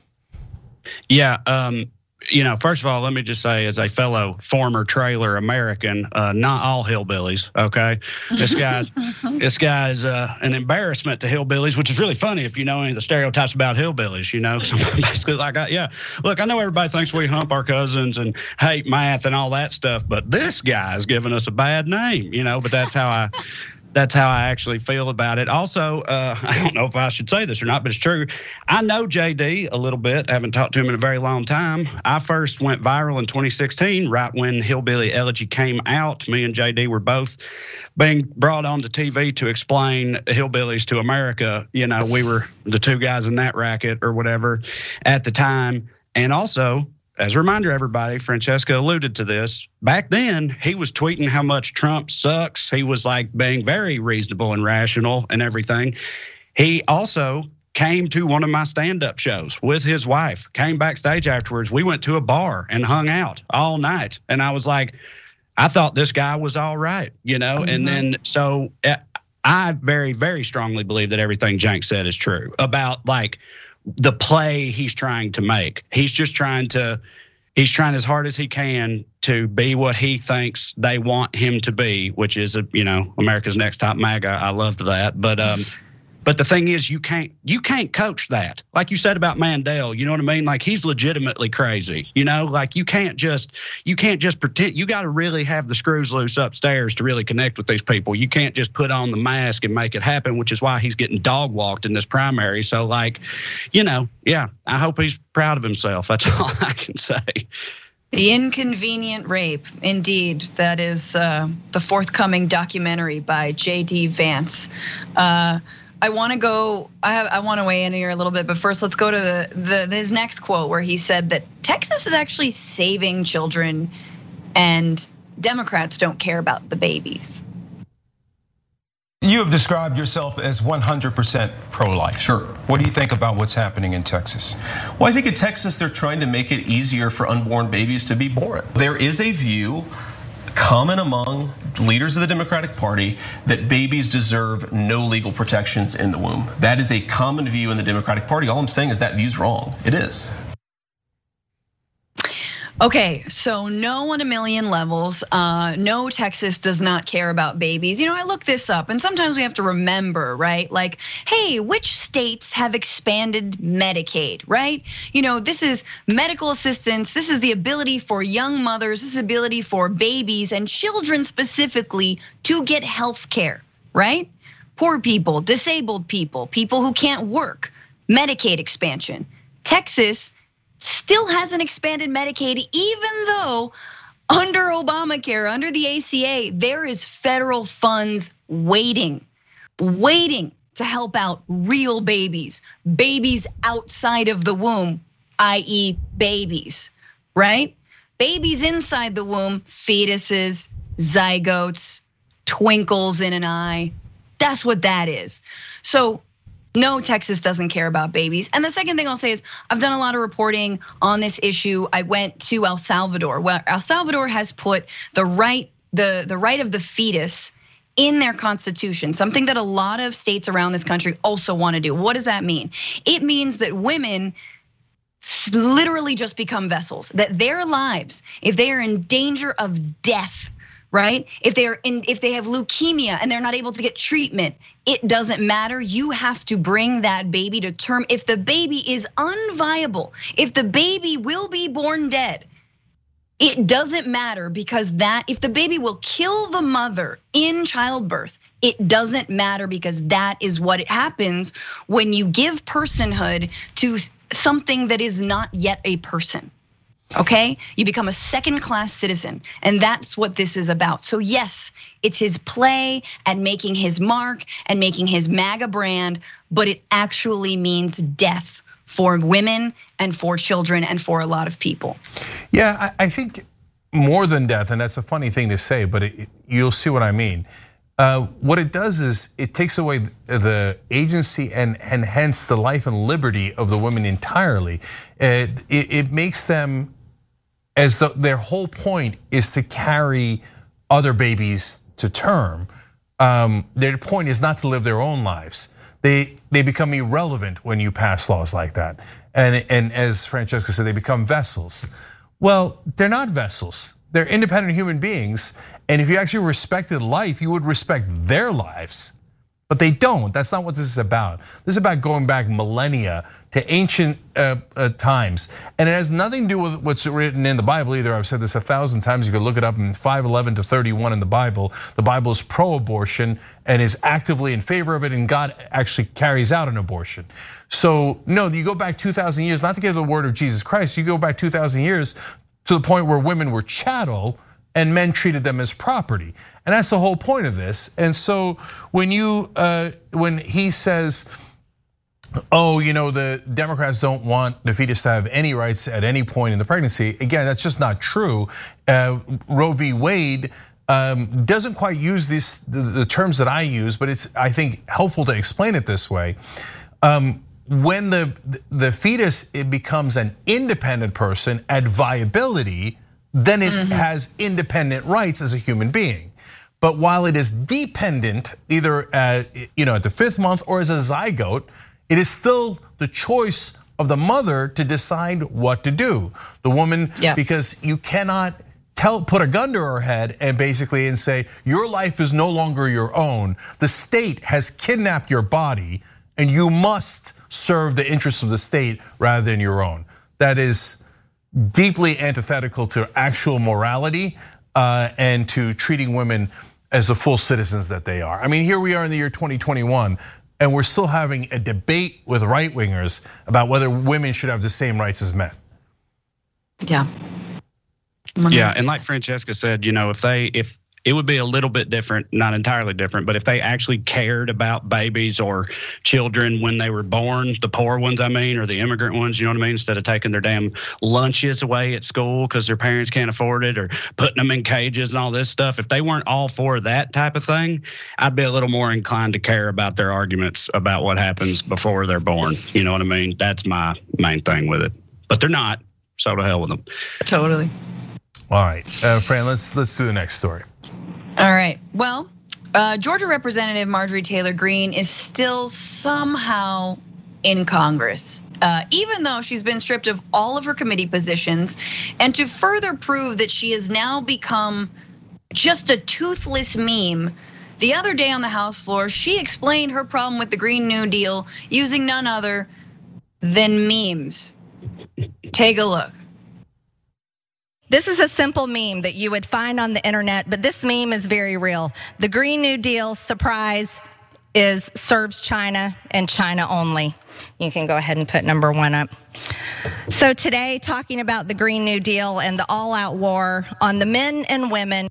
Yeah, um, you know, first of all, let me just say, as a fellow former trailer American, uh, not all hillbillies. Okay, this guy, this guy's uh, an embarrassment to hillbillies, which is really funny if you know any of the stereotypes about hillbillies. You know, so basically, like, I, yeah, look, I know everybody thinks we hump our cousins and hate math and all that stuff, but this guy's giving us a bad name. You know, but that's how I. That's how I actually feel about it. Also, uh, I don't know if I should say this or not, but it's true. I know J D a little bit. I haven't talked to him in a very long time. I first went viral in twenty sixteen, right when Hillbilly Elegy came out. Me and J D were both being brought onto T V to explain hillbillies to America. You know, we were the two guys in that racket or whatever at the time. And also, as a reminder, everybody, Francesca alluded to this. Back then, he was tweeting how much Trump sucks. He was like being very reasonable and rational and everything. He also came to one of my stand-up shows with his wife, came backstage afterwards. We went to a bar and hung out all night. And I was like, I thought this guy was all right, you know? Mm-hmm. And then, so I very, very strongly believe that everything Cenk said is true about like, the play he's trying to make. He's just trying to, he's trying as hard as he can to be what he thinks they want him to be, which is, a, you know, America's Next Top MAGA. I loved that. But um, but the thing is, you can't you can't coach that. Like you said about Mandel, you know what I mean? Like he's legitimately crazy. You know, like you can't just you can't just pretend. You got to really have the screws loose upstairs to really connect with these people. You can't just put on the mask and make it happen, which is why he's getting dog walked in this primary. So like, you know, yeah, I hope he's proud of himself. That's all I can say. The Inconvenient Rape, indeed. That is uh, the forthcoming documentary by J D Vance. Uh, I want to go. I have, I want to weigh in here a little bit, but first, let's go to the, the his next quote, where he said that Texas is actually saving children, and Democrats don't care about the babies. You have described yourself as one hundred percent pro-life. Sure. What do you think about what's happening in Texas? Well, I think in Texas, they're trying to make it easier for unborn babies to be born. There is a view common among leaders of the Democratic Party that babies deserve no legal protections in the womb. That is a common view in the Democratic Party. All I'm saying is that view's wrong. It is. Okay, so no on a million levels. Uh, no, Texas does not care about babies. You know, I looked this up, and sometimes we have to remember, right? Like, hey, which states have expanded Medicaid, right? You know, this is medical assistance. This is the ability for young mothers. This is the ability for babies and children specifically to get health care, right? Poor people, disabled people, people who can't work, Medicaid expansion. Texas still hasn't expanded Medicaid, even though under Obamacare, under the A C A, there is federal funds waiting, waiting to help out real babies, babies outside of the womb, that is babies, right? Babies inside the womb, fetuses, zygotes, twinkles in an eye. That's what that is. So no, Texas doesn't care about babies. And the second thing I'll say is I've done a lot of reporting on this issue. I went to El Salvador, where El Salvador has put the right, the, the right of the fetus in their constitution, something that a lot of states around this country also want to do. What does that mean? It means that women literally just become vessels, that their lives, if they are in danger of death, right? If they are in, if they have leukemia and they're not able to get treatment, it doesn't matter. You have to bring that baby to term. If the baby is unviable, if the baby will be born dead, it doesn't matter, because that, if the baby will kill the mother in childbirth, it doesn't matter, because that is what happens when you give personhood to something that is not yet a person. Okay, you become a second-class citizen, and that's what this is about. So yes, it's his play at making his mark and making his MAGA brand, but it actually means death for women and for children and for a lot of people. Yeah, I think more than death, and that's a funny thing to say, but it, you'll see what I mean. Uh, what it does is it takes away the agency and, and hence the life and liberty of the women entirely. It, it, it makes them, as though their whole point is to carry other babies to term. Um, their point is not to live their own lives. They they become irrelevant when you pass laws like that. And, and as Francesca said, they become vessels. Well, they're not vessels. They're independent human beings. And if you actually respected life, you would respect their lives. But they don't. That's not what this is about. This is about going back millennia to ancient uh, uh, times. And it has nothing to do with what's written in the Bible either. I've said this a thousand times. You could look it up in five eleven to thirty-one in the Bible. The Bible is pro-abortion and is actively in favor of it, and God actually carries out an abortion. So no, you go back two thousand years, not to get to the word of Jesus Christ, you go back two thousand years to the point where women were chattel and men treated them as property. And that's the whole point of this. And so when you, uh, when he says, oh, you know, the Democrats don't want the fetus to have any rights at any point in the pregnancy, again, that's just not true. Uh, Roe v. Wade um, doesn't quite use these, the, the terms that I use, but it's, I think, helpful to explain it this way. Um, when the, the fetus, it becomes an independent person at viability, then it mm-hmm. has independent rights as a human being. But while it is dependent, either at, you know, at the fifth month or as a zygote, it is still the choice of the mother to decide what to do. The woman, yeah. because you cannot tell, put a gun to her head and basically and say, your life is no longer your own. The state has kidnapped your body and you must serve the interests of the state rather than your own. That is deeply antithetical to actual morality and to treating women as the full citizens that they are. I mean, here we are in the year twenty twenty-one, and we're still having a debate with right-wingers about whether women should have the same rights as men. Yeah. one hundred percent. Yeah, and like Francesca said, you know, if they, if it would be a little bit different, not entirely different, but if they actually cared about babies or children when they were born, the poor ones, I mean, or the immigrant ones, you know what I mean? Instead of taking their damn lunches away at school because their parents can't afford it or putting them in cages and all this stuff. If they weren't all for that type of thing, I'd be a little more inclined to care about their arguments about what happens before they're born. You know what I mean? That's my main thing with it. But they're not, so to hell with them. Totally. All right, uh, Fran, let's let's do the next story. All right, well, uh, Georgia Representative Marjorie Taylor Greene is still somehow in Congress, uh, even though she's been stripped of all of her committee positions. And to further prove that she has now become just a toothless meme, the other day on the House floor, she explained her problem with the Green New Deal using none other than memes. Take a look. This is a simple meme that you would find on the internet, but this meme is very real. The Green New Deal, surprise, is serves China and China only. You can go ahead and put number one up. So today, talking about the Green New Deal and the all-out war on the men and women.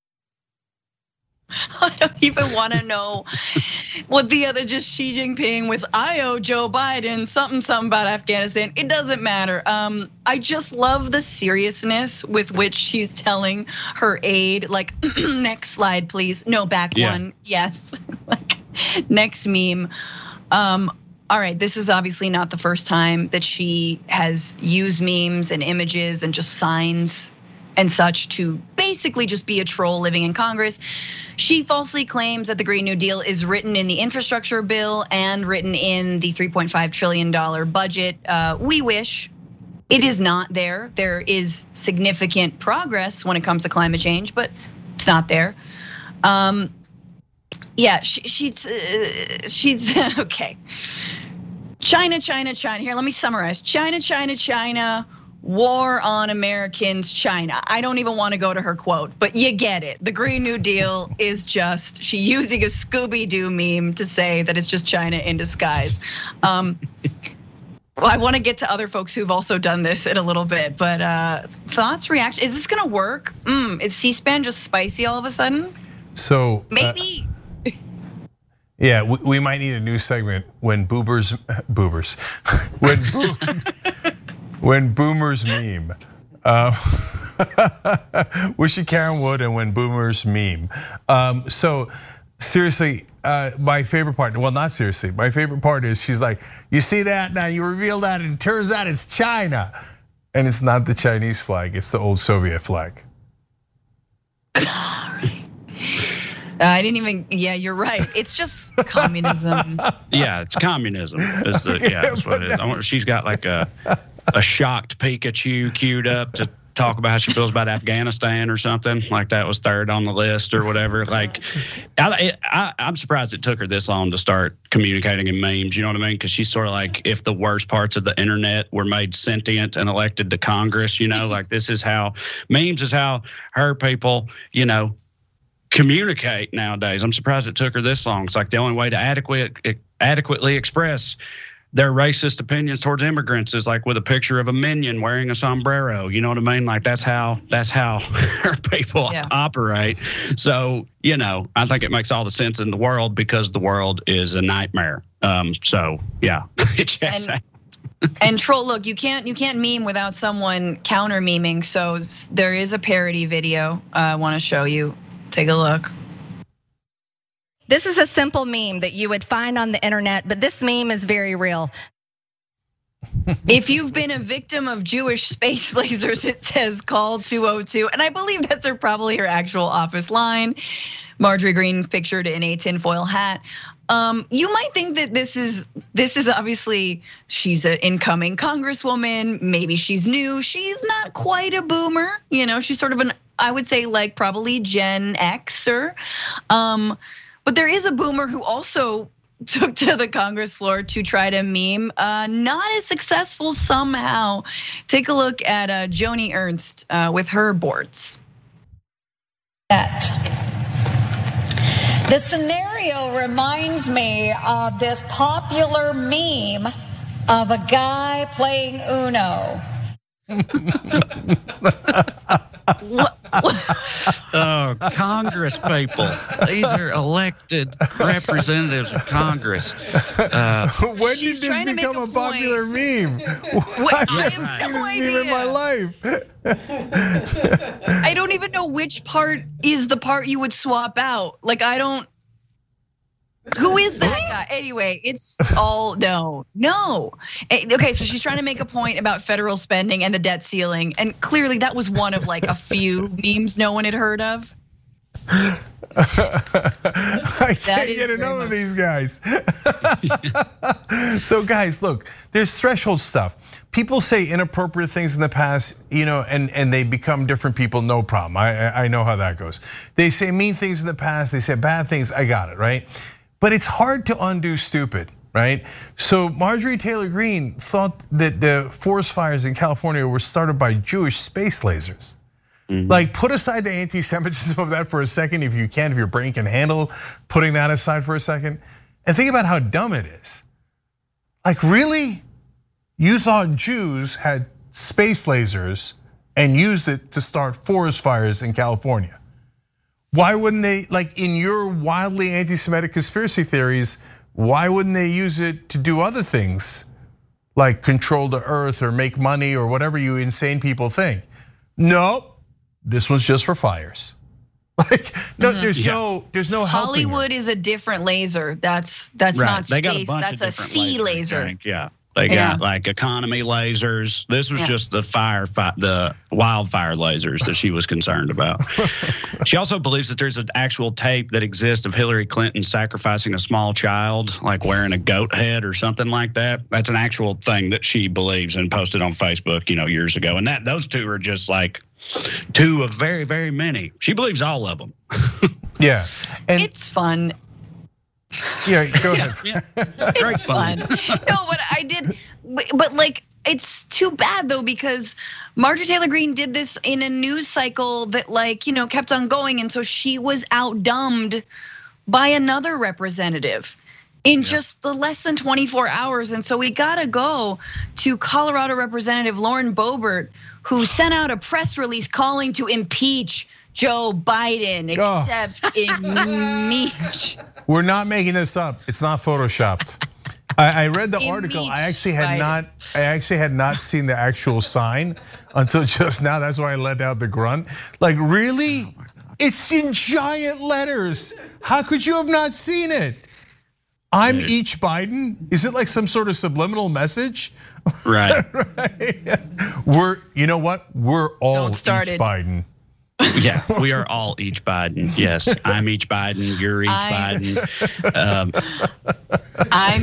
I don't even want to know what the other, just Xi Jinping with I owe Joe Biden something something about Afghanistan. It doesn't matter. Um, I just love the seriousness with which she's telling her aide, like, next slide, please. No, back yeah. one. Yes. Like, next meme. Um, all right, this is obviously not the first time that she has used memes and images and just signs and such to basically just be a troll living in Congress. She falsely claims that the Green New Deal is written in the infrastructure bill and written in the three point five trillion dollar budget. We wish it is not there. There is significant progress when it comes to climate change, but it's not there. Um, yeah, she, she's, uh, she's, okay. China, China, China. Here, let me summarize. China, China, China. War on Americans, China. I don't even want to go to her quote, but you get it. The Green New Deal is just, she using a Scooby-Doo meme to say that it's just China in disguise. Um, well, I want to get to other folks who've also done this in a little bit, but uh, thoughts, reaction, is this gonna work? Mm, is C-SPAN just spicy all of a sudden? So maybe. Uh, yeah, we, we might need a new segment when boobers, boobers, when boo When boomers meme, uh, Wishy Karen Wood and when boomers meme. Um, so seriously, uh, my favorite part, well not seriously, my favorite part is she's like, you see that now, you reveal that and it turns out it's China. And it's not the Chinese flag, it's the old Soviet flag. I didn't even, yeah, you're right. It's just communism. Yeah, it's communism. It's the, yeah, that's what it is. I wonder if she's got like a, a shocked Pikachu queued up to talk about how she feels about Afghanistan or something. Like that was third on the list or whatever. Like, I, I, I'm surprised it took her this long to start communicating in memes. You know what I mean? Because she's sort of like, if the worst parts of the internet were made sentient and elected to Congress, you know, like this is how, memes is how her people, you know, communicate nowadays. I'm surprised it took her this long. It's like the only way to adequate, adequately express their racist opinions towards immigrants is like with a picture of a minion wearing a sombrero. You know what I mean? Like that's how that's how her people yeah. operate. So, you know, I think it makes all the sense in the world because the world is a nightmare. Um, so yeah, it checks out. And troll, look, you can't you can't meme without someone counter meming. So there is a parody video I want to show you. Take a look. This is a simple meme that you would find on the internet, but this meme is very real. If you've been a victim of Jewish space lasers, it says call two oh two. And I believe that's her, probably her actual office line. Marjorie Greene pictured in a tinfoil hat. Um, you might think that this is this is obviously she's an incoming congresswoman. Maybe she's new. She's not quite a boomer. You know, she's sort of an, I would say, like probably Gen Xer. Um, but there is a boomer who also took to the Congress floor to try to meme. Uh, not as successful somehow. Take a look at uh, Joni Ernst uh, with her boards. The scenario reminds me of this popular meme of a guy playing Uno. Oh, Congress people. These are elected representatives of Congress. Uh, when She's did this trying to become make a a popular meme? What, I've I never have seen no this meme in my life. I don't even know which part is the part you would swap out. Like, I don't. Who is that guy? Anyway, it's all no, no. Okay, so she's trying to make a point about federal spending and the debt ceiling, and clearly that was one of like a few memes no one had heard of. I can't get enough of these guys. So guys, look, there's threshold stuff. People say inappropriate things in the past, you know, and, and they become different people, no problem. I, I know how that goes. They say mean things in the past, they say bad things, I got it, right? But it's hard to undo stupid, right? So Marjorie Taylor Greene thought that the forest fires in California were started by Jewish space lasers. Mm-hmm. Like, put aside the anti-Semitism of that for a second, if you can, if your brain can handle putting that aside for a second, and think about how dumb it is. Like, really? You thought Jews had space lasers and used it to start forest fires in California? Why wouldn't they, like in your wildly anti-Semitic conspiracy theories, why wouldn't they use it to do other things? Like control the earth or make money or whatever you insane people think. Nope, this was just for fires. Like, no, mm-hmm. there's yeah. no, there's no Hollywood is a different laser. That's that's right. not space. They got a bunch that's of a sea laser. laser. Yeah. They got yeah. like economy lasers. This was yeah. just the fire, the wildfire lasers that she was concerned about. She also believes that there's an actual tape that exists of Hillary Clinton sacrificing a small child, like wearing a goat head or something like that. That's an actual thing that she believes and posted on Facebook, you know, years ago. And that those two are just like two of very, very many. She believes all of them. Yeah, and it's fun. Yeah, go ahead. Yeah, yeah. It's fun. No, but I did, but like, it's too bad though, because Marjorie Taylor Greene did this in a news cycle that like, you know, kept on going. And so she was outdumbed by another representative in yeah. just the less than twenty-four hours. And so we gotta go to Colorado Representative Lauren Boebert, who sent out a press release calling to impeach Joe Biden, except oh. impeach. We're not making this up. It's not photoshopped. I, I read the article. I actually had Biden. not. I actually had not seen the actual sign until just now. That's why I let out the grunt. Like, really? Oh it's in giant letters. How could you have not seen it? I'm Dude. each Biden. Is it like some sort of subliminal message? Right. Right. We're. You know what? We're all each Biden. Yeah, we are all each Biden. Yes, I'm each Biden. You're each I'm, Biden. Um, I'm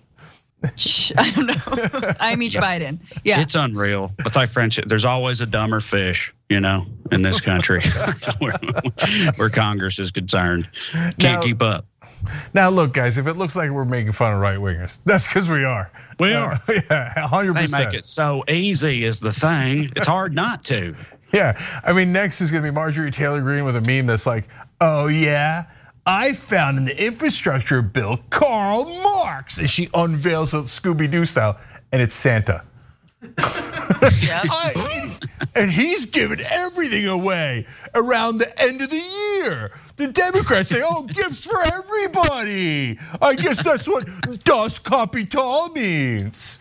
each. I don't know. I'm each Biden. Yeah, it's unreal. It's like friendship. There's always a dumber fish, you know, in this country where, where Congress is concerned. Can't now, keep up. Now, look, guys, if it looks like we're making fun of right wingers, that's because we are. We are. Uh, yeah, one hundred percent. They make it so easy is the thing. It's hard not to. Yeah, I mean, next is gonna be Marjorie Taylor Greene with a meme that's like, oh yeah, I found in the infrastructure bill Karl Marx, and she unveils it Scooby-Doo style, and it's Santa. Yep. I, and he's giving everything away around the end of the year. The Democrats say, oh, gifts for everybody. I guess that's what Das Kapital means.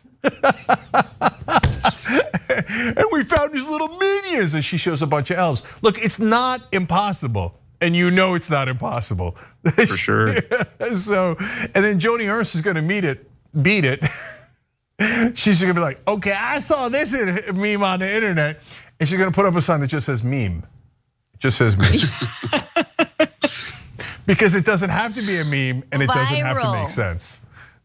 And we found these little minions, and she shows a bunch of elves. Look, it's not impossible, and you know it's not impossible. For sure. So, and then Joni Ernst is gonna meet it, beat it. She's gonna be like, okay, I saw this meme on the internet, and she's gonna put up a sign that just says meme. It just says meme. Because it doesn't have to be a meme and it doesn't have to Viral. make sense.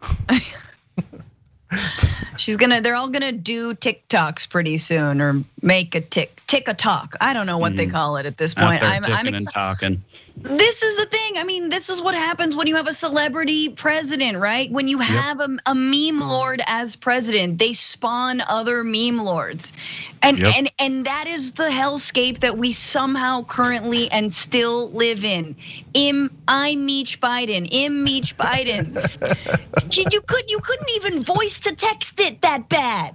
She's gonna, they're all gonna do TikToks pretty soon or make a tick, tick a talk. I don't know what mm. they call it at this Out point. there I'm, I'm ticking and talking. This is the thing. I mean, this is what happens when you have a celebrity president, right? When you have yep. a, a meme lord as president, they spawn other meme lords. And yep. and and that is the hellscape that we somehow currently and still live in. Im I'm Meech Biden. Im Meech Biden. you, you could you couldn't even voice to text it that bad.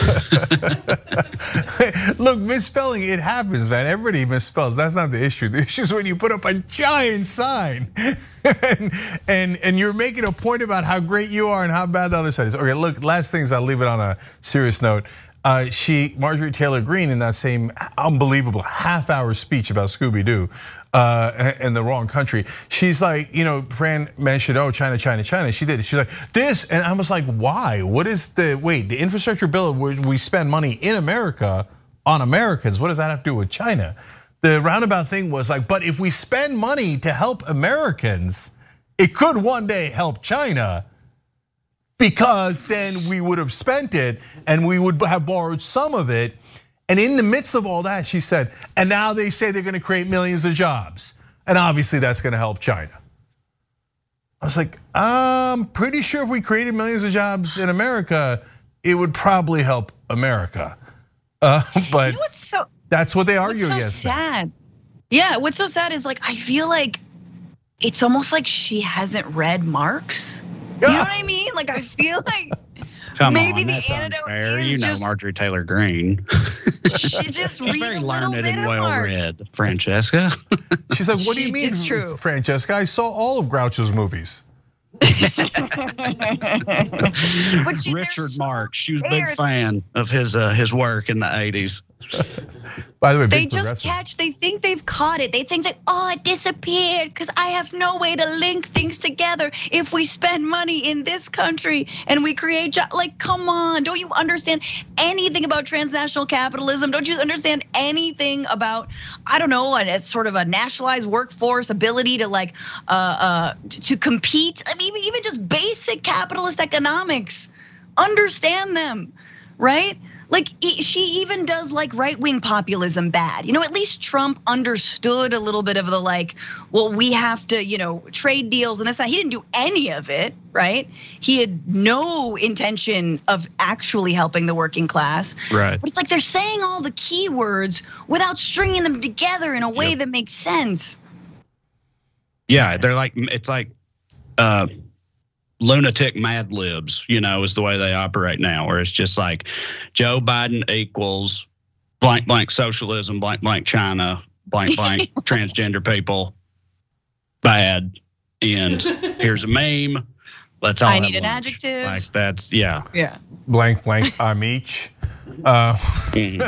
Look, misspelling, it happens, man. Everybody misspells. That's not the issue. The issue is when you put up a giant sign and, and and you're making a point about how great you are and how bad the other side is. Okay, look, last things, I'll leave it on a serious note. Uh, she, Marjorie Taylor Greene, in that same unbelievable half-hour speech about Scooby-Doo uh, and the wrong country, she's like, you know, Fran mentioned, oh, China, China, China. She did it. She's like, this, and I was like, why? What is the, wait, the infrastructure bill where we spend money in America on Americans, what does that have to do with China? The roundabout thing was like, but if we spend money to help Americans, it could one day help China. Because then we would have spent it and we would have borrowed some of it. And in the midst of all that, she said, and now they say they're gonna create millions of jobs. And obviously that's gonna help China. I was like, I'm pretty sure if we created millions of jobs in America, it would probably help America. Uh, but you know what's so, that's what they argue what's so against. Sad. Now. Yeah, what's so sad is like, I feel like it's almost like she hasn't read Marx. You know what I mean? Like, I feel like Come maybe on, the that's antidote unfair. is You know just, Marjorie Taylor Greene. She just read very a little learned bit and of well Marx. read, Francesca. She's like, what do you She- mean, it's true. Francesca? I saw all of Groucho's movies. But she, Richard so Marx. She was a big fair. fan of his uh, his work in the eighties. By the way, They big just progressive. catch, they think they've caught it. They think that, oh, it disappeared because I have no way to link things together. If we spend money in this country and we create jobs, like, come on, don't you understand anything about transnational capitalism? Don't you understand anything about, I don't know, a sort of a nationalized workforce ability to like, uh, uh, to, to compete? I mean, even just basic capitalist economics, understand them, right? Like she even does like right-wing populism bad. You know, at least Trump understood a little bit of the like, well, we have to, you know, trade deals and this, that. He didn't do any of it, right? He had no intention of actually helping the working class. Right. But it's like they're saying all the keywords without stringing them together in a way Yep. that makes sense. Yeah, they're like, it's like uh, lunatic Mad Libs, you know, is the way they operate now, where it's just like Joe Biden equals blank, blank socialism, blank, blank China, blank, blank transgender people, bad. And here's a meme. Let's all I have need an lunch. adjective. Like that's, yeah. Yeah. Blank, blank, I'm each. Uh, Mhm.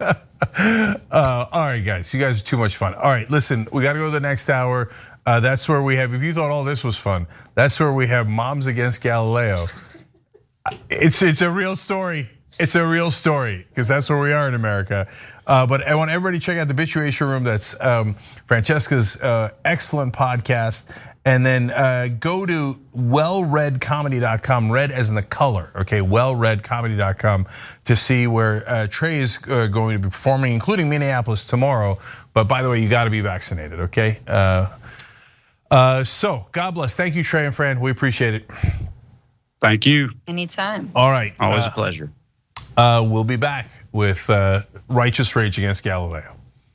uh, all right, guys, you guys are too much fun. All right, listen, we got to go to the next hour. Uh, that's where we have, if you thought all this was fun, that's where we have Moms Against Galileo. It's it's a real story. It's a real story because that's where we are in America. Uh, but I want everybody to check out the Bitchuation Room. That's um, Francesca's uh, excellent podcast. And then uh, go to well read comedy dot com, red as in the color, okay, well read comedy dot com to see where uh, Trey is uh, going to be performing, including Minneapolis tomorrow. But by the way, you gotta be vaccinated, okay? Uh, uh, so, God bless. Thank you, Trey and Fran. We appreciate it. Thank you. Anytime. All right. Always uh, a pleasure. Uh, we'll be back with uh, Righteous Rage Against Galileo.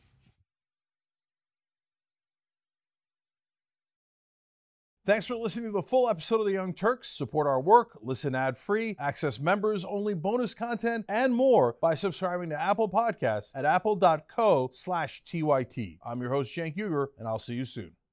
Thanks for listening to the full episode of The Young Turks. Support our work, listen ad-free, access members-only bonus content, and more by subscribing to Apple Podcasts at apple dot co slash T Y T. I'm your host, Cenk Uygur, and I'll see you soon.